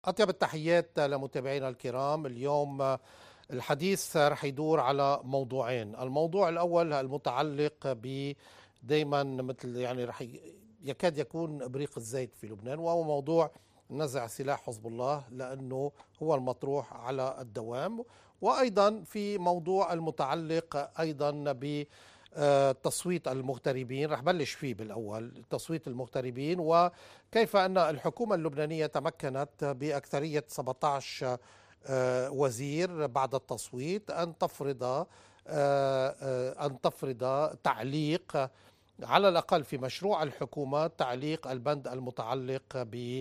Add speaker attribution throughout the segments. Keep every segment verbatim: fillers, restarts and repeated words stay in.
Speaker 1: أطيب التحيات لمتابعينا الكرام. اليوم الحديث رح يدور على موضوعين. الموضوع الأول المتعلق ب دايما مثل يعني رح يكاد يكون إبريق الزيت في لبنان، وهو موضوع نزع سلاح حزب الله، لأنه هو المطروح على الدوام. وأيضا في موضوع المتعلق أيضا ب تصويت المغتربين، رح بلش فيه بالأول، تصويت المغتربين وكيف أن الحكومة اللبنانية تمكنت بأكثرية سبعة عشر وزير بعد التصويت أن تفرض أن تفرض تعليق على الأقل في مشروع الحكومة، تعليق البند المتعلق ب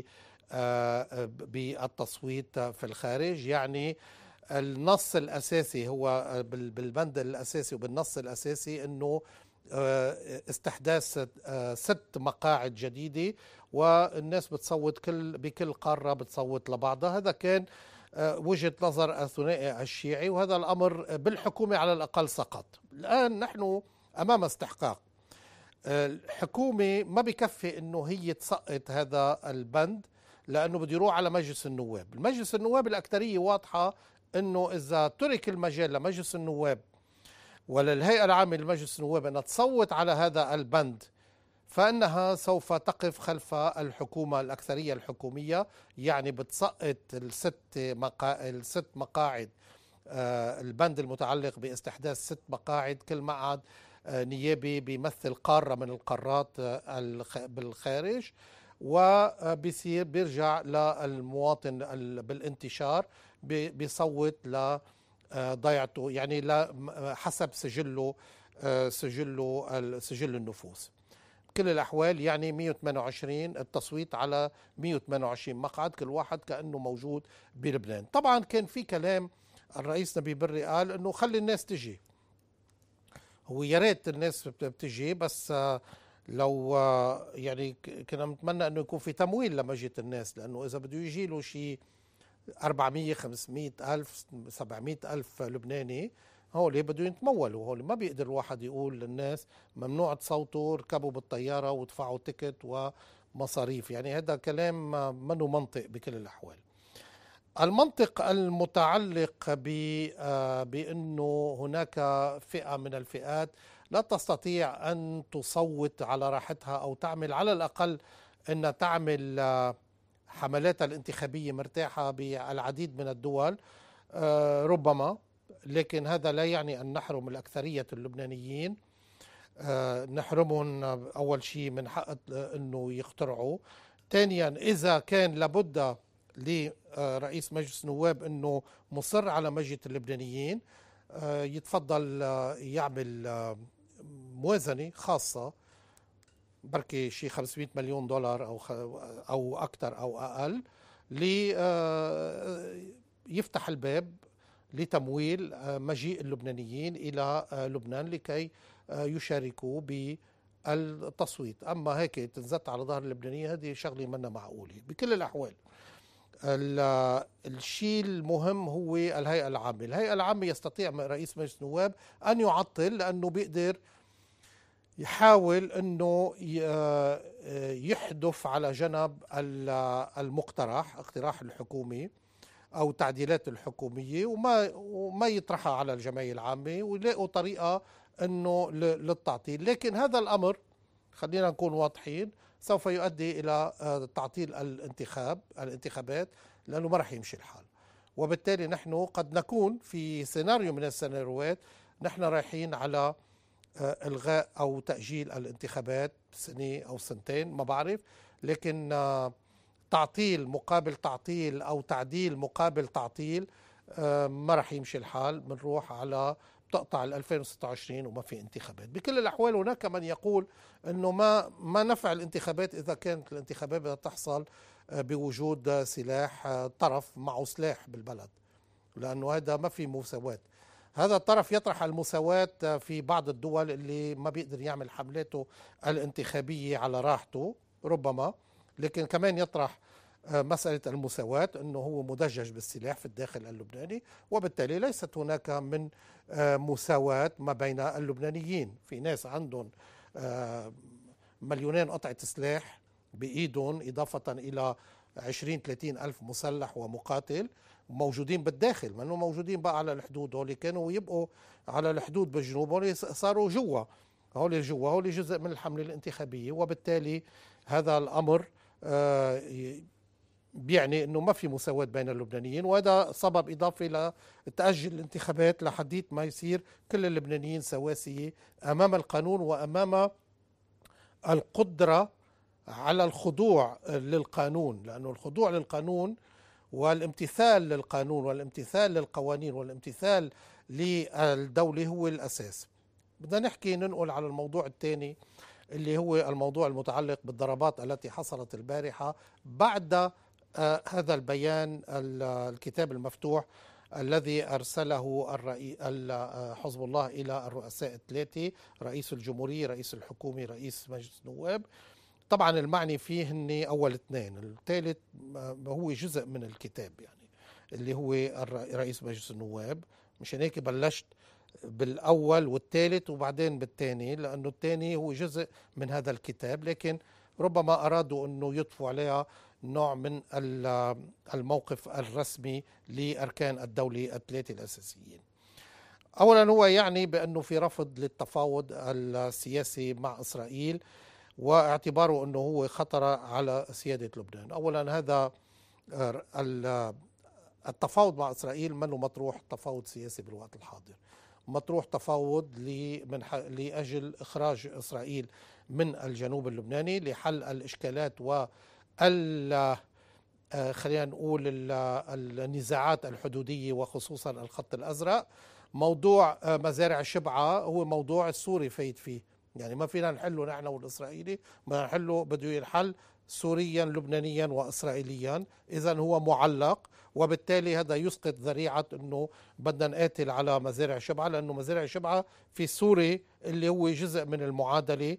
Speaker 1: بالتصويت في الخارج. يعني النص الأساسي هو بالبند الأساسي وبالنص الأساسي أنه استحداث ست مقاعد جديدة، والناس بتصوت كل بكل قارة بتصوت لبعضها. هذا كان وجهة نظر الثنائي الشيعي، وهذا الأمر بالحكومة على الأقل سقط. الآن نحن أمام استحقاق. الحكومة ما بكفي أنه هي تسقط هذا البند، لأنه بده يروح على مجلس النواب. المجلس النواب الأكثرية واضحة أنه إذا ترك المجال لمجلس النواب وللهيئة العامة لمجلس النواب أنها تصوت على هذا البند، فإنها سوف تقف خلف الحكومة الأكثرية الحكومية. يعني بتسقط الست مقا... الست مقاعد، آه البند المتعلق باستحداث ست مقاعد، كل مقعد آه نيابي بيمثل قارة من القارات آه بالخارج، وبيصير بيرجع للمواطن بالانتشار بيصوت لضيعته، يعني حسب سجله سجله سجل النفوذ. بكل الأحوال يعني مئة وثمانية وعشرين التصويت على مئة وثمانية وعشرين مقعد، كل واحد كأنه موجود بلبنان. طبعا كان في كلام، الرئيس نبي بري قال أنه خلي الناس تجي. هو يا ريت الناس بتجي، بس لو يعني كنا نتمنى أنه يكون في تمويل لمجيء الناس، لأنه إذا بده يجي له شيء أربعمئة خمسمئة ألف سبعمئة ألف لبناني، هول بده يتمولوا. هول ما بيقدر الواحد يقول للناس ممنوع تصوتوا، اركبوا بالطيارة وادفعوا تيكت ومصاريف. يعني هذا كلام منه منطق بكل الأحوال. المنطق المتعلق بأنه هناك فئة من الفئات لا تستطيع أن تصوت على راحتها أو تعمل على الأقل أن تعمل حملاتها الانتخابية مرتاحة بالعديد من الدول، ربما، لكن هذا لا يعني أن نحرم الأكثرية اللبنانيين. نحرمهم أول شيء من حق أنه يخترعوا. ثانيا، إذا كان لابد لرئيس مجلس النواب أنه مصر على مجيء اللبنانيين، يتفضل يعمل موازنة خاصة، بركي شيء خمسمئة مليون دولار أو أو أكثر أو أقل، لي يفتح الباب لتمويل مجيء اللبنانيين إلى لبنان لكي يشاركوا بالتصويت. أما هيك تنزت على ظهر اللبنانيين، هذه شغلة منا معقولة بكل الأحوال. الشيء المهم هو الهيئة العامة. الهيئة العامة يستطيع رئيس مجلس النواب أن يعطل، لأنه بيقدر يحاول أنه يحدف على جنب المقترح، اقتراح الحكومي أو تعديلات الحكومية، وما وما يطرحها على الجمعية العامة، ويلاقوا طريقة أنه للتعطيل. لكن هذا الأمر، خلينا نكون واضحين، سوف يؤدي إلى تعطيل الانتخاب الانتخابات، لأنه ما رح يمشي الحال. وبالتالي نحن قد نكون في سيناريو من السيناريوهات نحن رايحين على إلغاء أو تأجيل الانتخابات سنة أو سنتين، ما بعرف، لكن تعطيل مقابل تعطيل أو تعديل مقابل تعطيل ما رح يمشي الحال. بنروح على بتقطع ألفين وستة وعشرين وما في انتخابات. بكل الأحوال هناك من يقول أنه ما ما نفع الانتخابات إذا كانت الانتخابات بدها تحصل بوجود سلاح طرف معه سلاح بالبلد، لأنه هذا ما في مساواة. هذا الطرف يطرح المساواة في بعض الدول اللي ما بيقدر يعمل حملاته الانتخابية على راحته ربما، لكن كمان يطرح مسألة المساواة، أنه هو مدجج بالسلاح في الداخل اللبناني، وبالتالي ليست هناك من مساواة ما بين اللبنانيين. في ناس عندهم مليونين قطعة سلاح بإيدهم، إضافة إلى عشرين ثلاثين ألف مسلح ومقاتل موجودين بالداخل، ما انه موجودين بقى على الحدود. هول كانوا يبقوا على الحدود بالجنوب، هول صاروا جوا، هول جوا، هول جزء من الحملة الانتخابية. وبالتالي هذا الأمر بيعني انه ما في مساواة بين اللبنانيين، وهذا سبب اضافي لتأجل الانتخابات لحديث ما يصير كل اللبنانيين سواسية امام القانون وامام القدرة على الخضوع للقانون، لانه الخضوع للقانون والامتثال للقانون والامتثال للقوانين والامتثال للدولة هو الاساس. بدنا نحكي ننقل على الموضوع الثاني اللي هو الموضوع المتعلق بالضربات التي حصلت البارحة بعد آه هذا البيان الكتاب المفتوح الذي أرسله حزب الله إلى الرؤساء الثلاثة، رئيس الجمهورية، رئيس الحكومة، رئيس مجلس النواب. طبعا المعني فيه هن أول اثنين، الثالث هو جزء من الكتاب يعني اللي هو رئيس مجلس النواب. مشان هيك بلشت بالأول والثالث وبعدين بالثاني، لأنه الثاني هو جزء من هذا الكتاب، لكن ربما أرادوا أنه يضفوا عليها نوع من الموقف الرسمي لأركان الدولة الثلاثة الأساسيين. أولا هو يعني بأنه في رفض للتفاوض السياسي مع إسرائيل، واعتباره أنه هو خطر على سيادة لبنان. أولا هذا التفاوض مع إسرائيل منه مطروح تفاوض سياسي بالوقت الحاضر، مطروح تفاوض لأجل إخراج إسرائيل من الجنوب اللبناني لحل الإشكالات وال خلينا نقول النزاعات الحدودية وخصوصا الخط الأزرق. موضوع مزارع شبعة هو موضوع السوري فايت فيه، يعني ما فينا نحله نحن والإسرائيلي، ما نحله بده ينحل سوريا لبنانيا وإسرائيليا، إذا هو معلق. وبالتالي هذا يسقط ذريعة أنه بدنا نقاتل على مزارع شبعة، لأنه مزارع شبعة في سوري اللي هو جزء من المعادلة،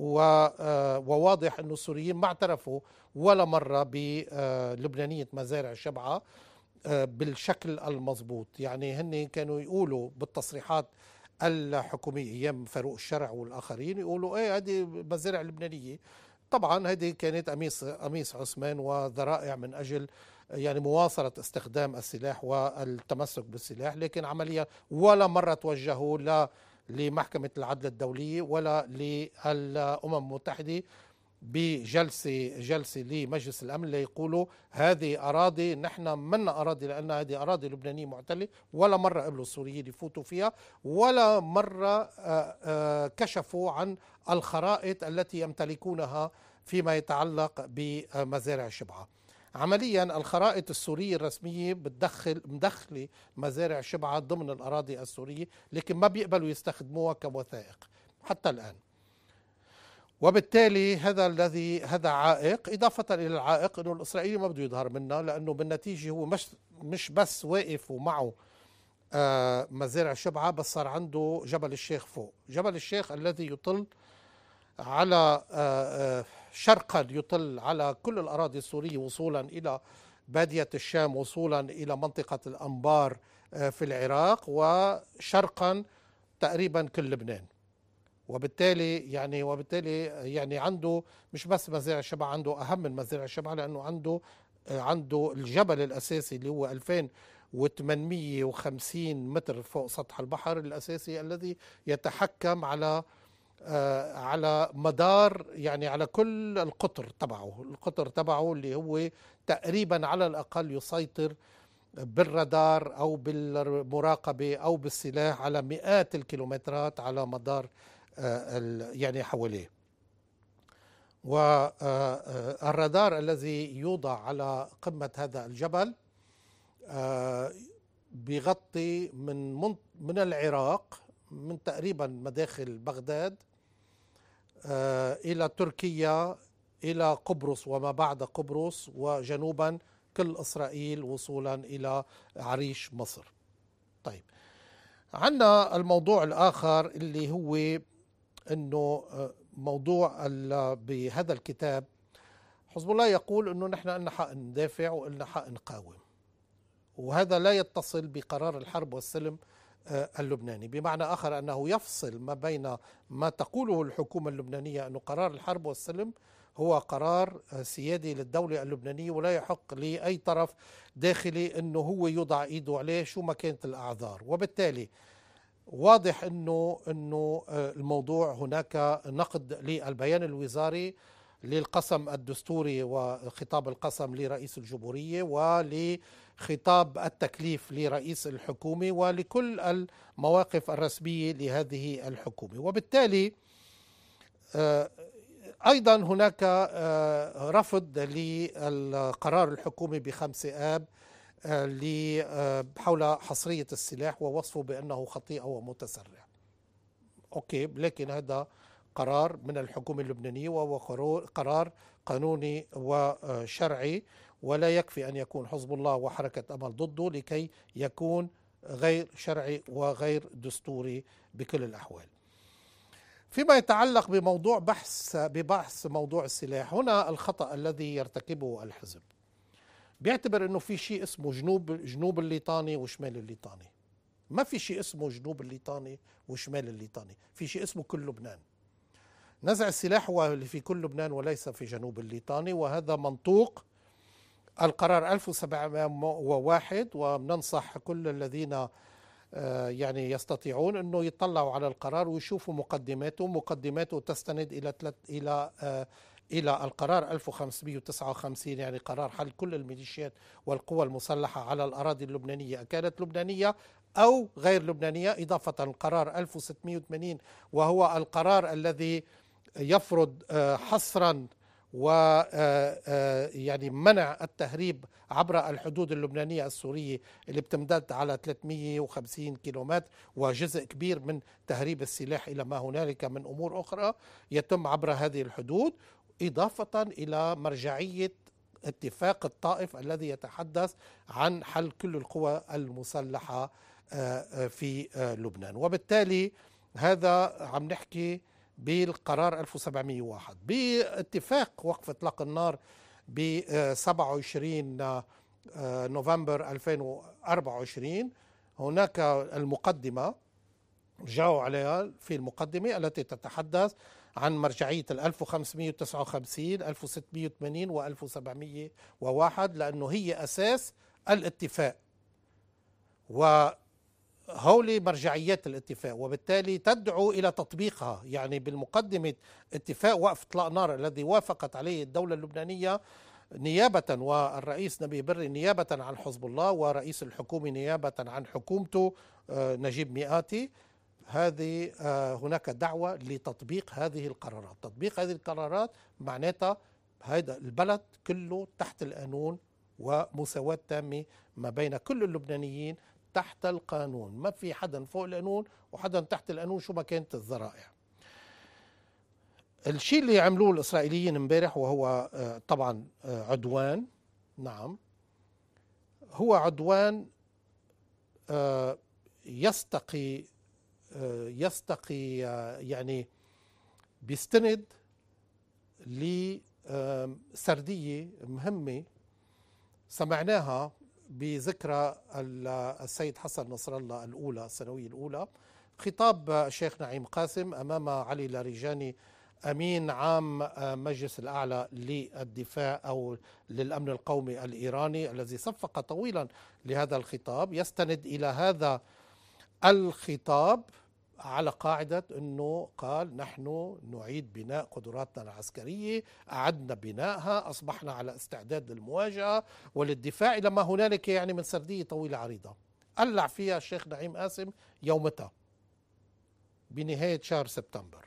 Speaker 1: وواضح أنه السوريين ما اعترفوا ولا مرة بلبنانية مزارع شبعة بالشكل المضبوط. يعني هن كانوا يقولوا بالتصريحات الحكومية أيام فاروق الشرع والآخرين يقولوا ايه هذه مزارع لبنانية. طبعا هذه كانت قميص قميص عثمان وذرائع من أجل يعني مواصلة استخدام السلاح والتمسك بالسلاح، لكن عمليا ولا مرة توجهوا لا لمحكمة العدل الدولية ولا للأمم المتحدة بجلسة جلسة لمجلس الأمن ليقولوا هذه أراضي نحن منا أراضي لأن هذه أراضي لبنانية معتلة. ولا مرة قبلوا السوريين يفوتوا فيها، ولا مرة كشفوا عن الخرائط التي يمتلكونها فيما يتعلق بمزارع شبعة. عمليا الخرائط السورية الرسمية بتدخل مدخلة مزارع شبعة ضمن الأراضي السورية، لكن ما بيقبلوا يستخدموها كوثائق حتى الآن. وبالتالي هذا الذي هذا عائق، إضافة إلى العائق أنه الإسرائيلي ما بده يظهر منه، لأنه بالنتيجة هو مش مش بس واقف ومعه آه مزارع شبعة، بس صار عنده جبل الشيخ فوق. جبل الشيخ الذي يطل على آه آه شرقا يطل على كل الأراضي السورية وصولا إلى بادية الشام، وصولا إلى منطقة الأنبار آه في العراق، وشرقا تقريبا كل لبنان. وبالتالي يعني وبالتالي يعني عنده مش بس مزارع شبعة، عنده أهم من مزارع شبعة، لأنه عنده عنده الجبل الأساسي اللي هو ألفين وثمانمئة وخمسين متر فوق سطح البحر الأساسي، الذي يتحكم على آه على مدار يعني على كل القطر تبعه القطر تبعه اللي هو تقريبا على الأقل يسيطر بالرادار أو بالمراقبة أو بالسلاح على مئات الكيلومترات على مدار آه يعني حواليه. والرادار الذي يوضع على قمة هذا الجبل آه بيغطي من من العراق، من تقريبا مداخل بغداد آه إلى تركيا، إلى قبرص وما بعد قبرص، وجنوبا كل إسرائيل وصولا إلى عريش مصر. طيب، عندنا الموضوع الآخر اللي هو أنه موضوع بهذا الكتاب حزب الله يقول أنه نحن لنا حق ندافع ولنا حق نقاوم، وهذا لا يتصل بقرار الحرب والسلم اللبناني. بمعنى آخر أنه يفصل ما بين ما تقوله الحكومة اللبنانية أنه قرار الحرب والسلم هو قرار سيادي للدولة اللبنانية، ولا يحق لأي طرف داخلي أنه هو يوضع إيده عليه شو ما كانت الأعذار. وبالتالي واضح أنه, إنه الموضوع هناك نقد للبيان الوزاري للقسم الدستوري وخطاب القسم لرئيس الجمهورية ولخطاب التكليف لرئيس الحكومة ولكل المواقف الرسمية لهذه الحكومة. وبالتالي أيضا هناك رفض للقرار الحكومي بخمسة آب حول حصرية السلاح ووصفه بأنه خطيئة ومتسرع. أوكي، لكن هذا قرار من الحكومة اللبنانية وهو قرار قانوني وشرعي، ولا يكفي أن يكون حزب الله وحركة أمل ضده لكي يكون غير شرعي وغير دستوري بكل الأحوال. فيما يتعلق بموضوع بحث ببحث موضوع السلاح، هنا الخطأ الذي يرتكبه الحزب، بيعتبر انه في شيء اسمه جنوب جنوب الليطاني وشمال الليطاني. ما في شيء اسمه جنوب الليطاني وشمال الليطاني، في شيء اسمه كل لبنان. نزع السلاح هو اللي في كل لبنان وليس في جنوب الليطاني، وهذا منطوق القرار ألف وسبعمائة وواحد. وبننصح كل الذين يعني يستطيعون أنه يطلعوا على القرار ويشوفوا مقدماته. مقدماته تستند إلى ثلاث إلى إلى القرار ألف وخمسمائة وتسعة وخمسين، يعني قرار حل كل الميليشيات والقوى المسلحة على الأراضي اللبنانية كانت لبنانية أو غير لبنانية، إضافة القرار ألف وستمائة وثمانين وهو القرار الذي يفرض حصرا و يعني منع التهريب عبر الحدود اللبنانية السورية اللي بتمتد على ثلاثمائة وخمسين كيلومتر، وجزء كبير من تهريب السلاح إلى ما هنالك من أمور أخرى يتم عبر هذه الحدود، إضافة إلى مرجعية اتفاق الطائف الذي يتحدث عن حل كل القوى المسلحة في لبنان. وبالتالي هذا عم نحكي بالقرار ألف وسبعمائة وواحد. باتفاق وقف اطلاق النار ب سبعة وعشرين نوفمبر ألفين وأربعة وعشرين هناك المقدمة رجعوا عليها في المقدمة التي تتحدث عن مرجعية ألف وخمسمائة وتسعة وخمسين ألف وستمائة وثمانين وألف وسبعمائة وواحد لأنه هي أساس الاتفاق، وهولي مرجعيات الاتفاق، وبالتالي تدعو إلى تطبيقها. يعني بالمقدمة اتفاق وقف إطلاق نار الذي وافقت عليه الدولة اللبنانية نيابة والرئيس نبيه بري نيابة عن حزب الله ورئيس الحكومة نيابة عن حكومته نجيب مئاتي، هذه هناك دعوة لتطبيق هذه القرارات. تطبيق هذه القرارات معناتها هذا البلد كله تحت القانون ومساواة تامة ما بين كل اللبنانيين تحت القانون، ما في حدا فوق القانون وحدا تحت القانون شو ما كانت الذرائع. الشيء اللي عملوه الإسرائيليين امبارح وهو طبعا عدوان، نعم هو عدوان يستقي يستقي يعني بيستند لسردية مهمة سمعناها بذكرى السيد حسن نصر الله الأولى السنوية الأولى، خطاب الشيخ نعيم قاسم أمام علي لاريجاني أمين عام مجلس الأعلى للدفاع أو للأمن القومي الإيراني الذي صفق طويلا لهذا الخطاب. يستند إلى هذا الخطاب على قاعدة أنه قال نحن نعيد بناء قدراتنا العسكرية، أعدنا بنائها، أصبحنا على استعداد للمواجهة وللدفاع إلى ما هنالك يعني من سردية طويلة عريضة. قلع فيها الشيخ نعيم قاسم يومتها بنهاية شهر سبتمبر،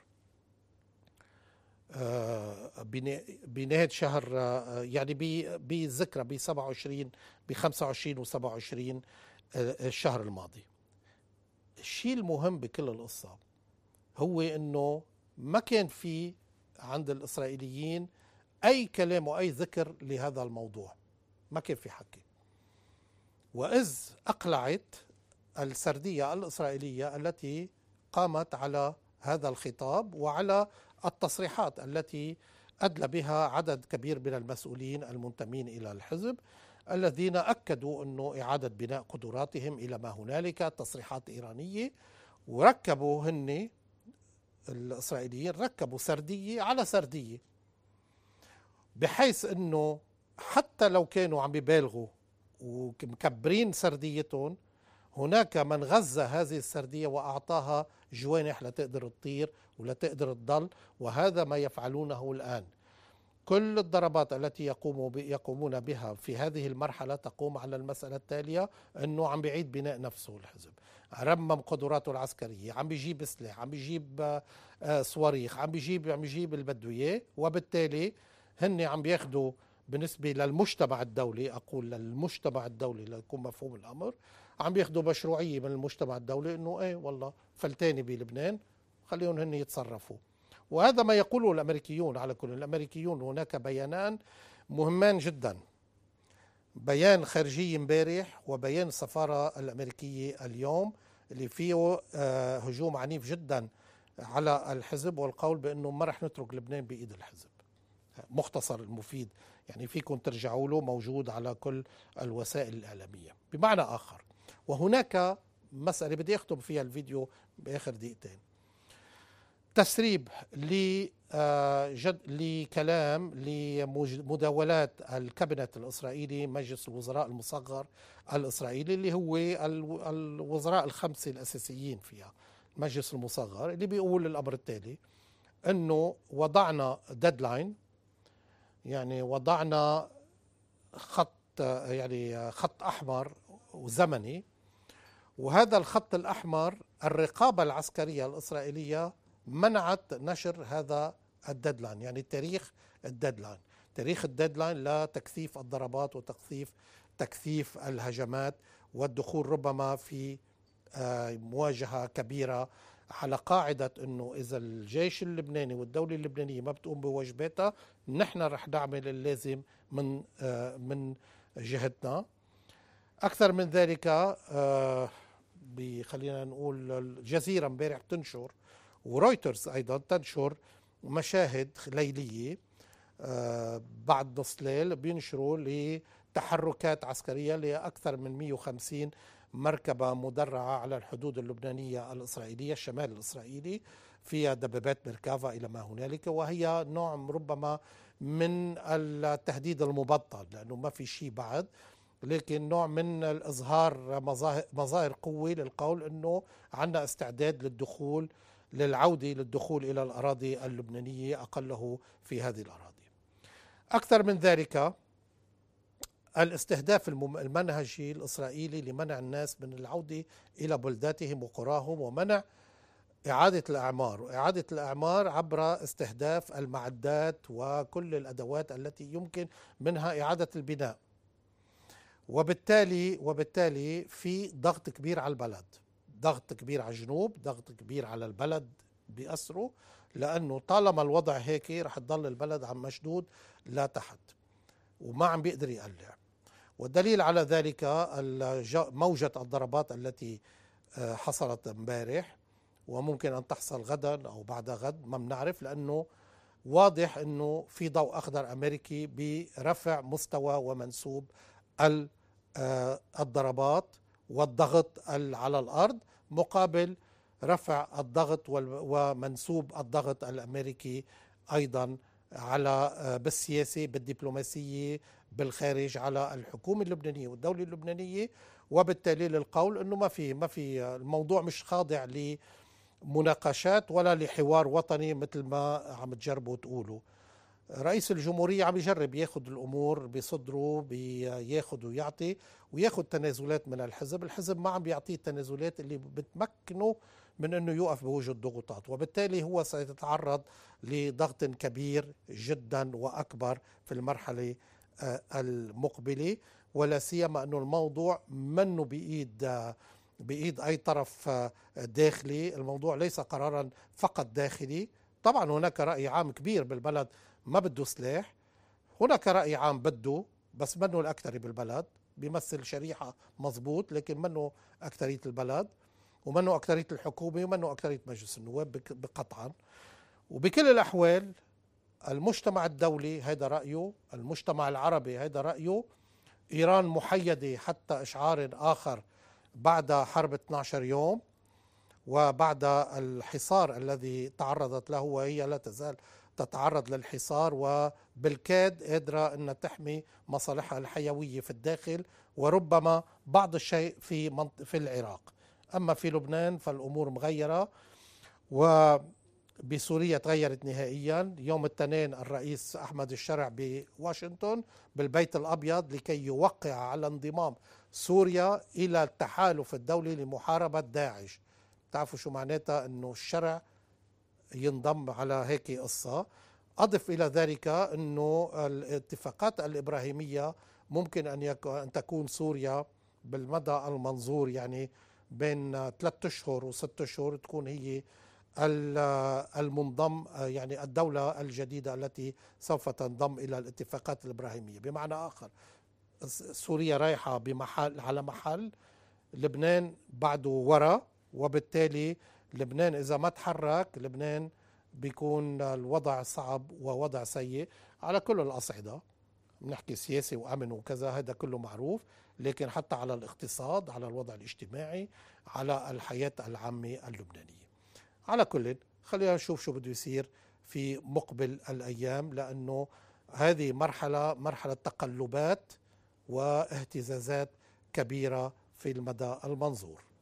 Speaker 1: بنهاية شهر يعني بذكرى ب سبعة وعشرين ب خمسة وعشرين و سبعة وعشرين الشهر الماضي. الشيء المهم بكل القصة هو انه ما كان في عند الإسرائيليين اي كلام واي ذكر لهذا الموضوع، ما كان في حكي. وإذ أقلعت السردية الإسرائيلية التي قامت على هذا الخطاب وعلى التصريحات التي أدلى بها عدد كبير من المسؤولين المنتمين إلى الحزب الذين أكدوا أنه إعادة بناء قدراتهم إلى ما هنالك، تصريحات إيرانية، وركبوا هن الإسرائيليين ركبوا سردية على سردية. بحيث أنه حتى لو كانوا عم يبالغوا ومكبرين سرديتهم، هناك من غذى هذه السردية وأعطاها جوانح لتقدر تطير ولتقدر تضل، وهذا ما يفعلونه الآن. كل الضربات التي يقوموا يقومون بها في هذه المرحلة تقوم على المسألة التالية، أنه عم بيعيد بناء نفسه الحزب، رمم قدراته العسكرية، عم بيجيب سلاح، عم بيجيب صواريخ، عم بيجيب عم بيجيب اللي بده إياه، وبالتالي هن عم بياخذوا بالنسبة للمجتمع الدولي، أقول للمجتمع الدولي ليكون مفهوم الأمر، عم بياخذوا مشروعية من المجتمع الدولي أنه إيه والله فلتاني بلبنان خليهم هن يتصرفوا. وهذا ما يقوله الأمريكيون. على كل الأمريكيون هناك بيانان مهمان جدا، بيان خارجي امبارح وبيان السفارة الأمريكية اليوم، اللي فيه هجوم عنيف جدا على الحزب والقول بأنه ما رح نترك لبنان بإيد الحزب. مختصر المفيد يعني فيكم ترجعوا له، موجود على كل الوسائل الإعلامية. بمعنى آخر، وهناك مسألة بدي أختم فيها الفيديو بآخر دقيقتين، تسريب لكلام لمداولات الكابينت الإسرائيلي، مجلس الوزراء المصغر الإسرائيلي اللي هو الوزراء الخمسة الأساسيين فيها المجلس المصغر، اللي بيقول الأمر التالي: أنه وضعنا ديدلاين، يعني وضعنا خط، يعني خط أحمر وزمني، وهذا الخط الأحمر الرقابة العسكرية الإسرائيلية منعت نشر هذا الديدلاين، يعني تاريخ الديدلاين، تاريخ الديدلاين لتكثيف الضربات وتكثيف تكثيف الهجمات والدخول ربما في مواجهة كبيرة، على قاعدة أنه إذا الجيش اللبناني والدولة اللبنانية ما بتقوم بواجباتها نحن رح نعمل اللازم من من جهتنا. أكثر من ذلك، خلينا نقول الجزيرة امبارح تنشر ورويترز أيضا تنشر مشاهد ليلية بعد نص ليل، بينشروا لتحركات عسكرية لأكثر من مئة وخمسين مركبة مدرعة على الحدود اللبنانية الإسرائيلية، الشمال الإسرائيلي، فيها دبابات ميركافا إلى ما هنالك، وهي نوع ربما من التهديد المبطن لأنه ما في شيء بعد، لكن نوع من الإظهار مظاهر قوة للقول أنه عندنا استعداد للدخول للعودة للدخول إلى الأراضي اللبنانية أقله في هذه الأراضي. أكثر من ذلك، الاستهداف المنهجي الإسرائيلي لمنع الناس من العودة إلى بلداتهم وقراهم، ومنع إعادة الأعمار، وإعادة الأعمار عبر استهداف المعدات وكل الأدوات التي يمكن منها إعادة البناء. وبالتالي وبالتالي في ضغط كبير على البلد، ضغط كبير على الجنوب، ضغط كبير على البلد بأسره، لأنه طالما الوضع هيك رح تضل البلد عم مشدود لا تحت وما عم بيقدر يقلع. والدليل على ذلك موجة الضربات التي حصلت امبارح، وممكن أن تحصل غدا أو بعد غد، ما بنعرف، لأنه واضح أنه في ضوء أخضر أمريكي برفع مستوى ومنسوب الضربات والضغط على الأرض مقابل رفع الضغط ومنسوب الضغط الأمريكي أيضا على بالسياسة بالدبلوماسية بالخارج على الحكومة اللبنانية والدولة اللبنانية. وبالتالي للقول أنه ما في ما في الموضوع مش خاضع لمناقشات ولا لحوار وطني مثل ما عم تجربوا تقولوا. رئيس الجمهورية عم يجرب ياخد الأمور بصدره، بياخد ويعطي وياخد تنازلات من الحزب، الحزب ما عم بيعطيه التنازلات اللي بتمكنه من أنه يوقف بوجه الضغوطات، وبالتالي هو سيتعرض لضغط كبير جدا وأكبر في المرحلة المقبلة، ولا سيما أنه الموضوع منه بإيد بإيد أي طرف داخلي، الموضوع ليس قرارا فقط داخلي. طبعا هناك رأي عام كبير بالبلد ما بده سلاح، هناك رأي عام بده، بس منه الأكثرية بالبلد، بيمثل شريحة مضبوط لكن منه أكثرية البلد ومنه أكثرية الحكومة ومنه أكثرية مجلس النواب بقطعا. وبكل الأحوال المجتمع الدولي هذا رأيه، المجتمع العربي هذا رأيه، إيران محيدة حتى إشعار آخر بعد حرب اثني عشر يوم وبعد الحصار الذي تعرضت له، وهي لا تزال تتعرض للحصار وبالكاد قادرة أن تحمي مصالحها الحيوية في الداخل وربما بعض الشيء في في العراق. أما في لبنان فالأمور مغيرة، وبسوريا تغيرت نهائيا. يوم الاثنين الرئيس أحمد الشرع بواشنطن بالبيت الأبيض لكي يوقع على انضمام سوريا إلى التحالف الدولي لمحاربة داعش. تعرفوا شو معناتها أنه الشرع ينضم على هيك قصة؟ أضف إلى ذلك أنه الاتفاقات الإبراهيمية ممكن أن, أن تكون سوريا بالمدى المنظور، يعني بين ثلاثة أشهر وست أشهر تكون هي المنضم، يعني الدولة الجديدة التي سوف تنضم إلى الاتفاقات الإبراهيمية. بمعنى آخر سوريا رايحة بمحل على محل، لبنان بعده وراء، وبالتالي لبنان إذا ما تحرك لبنان بيكون الوضع صعب ووضع سيء على كل الأصعدة. بنحكي سياسي وأمن وكذا، هذا كله معروف، لكن حتى على الاقتصاد، على الوضع الاجتماعي، على الحياة العامة اللبنانية. على كل خلينا نشوف شو بده يصير في مقبل الأيام، لأنه هذه مرحلة مرحلة تقلبات واهتزازات كبيرة في المدى المنظور.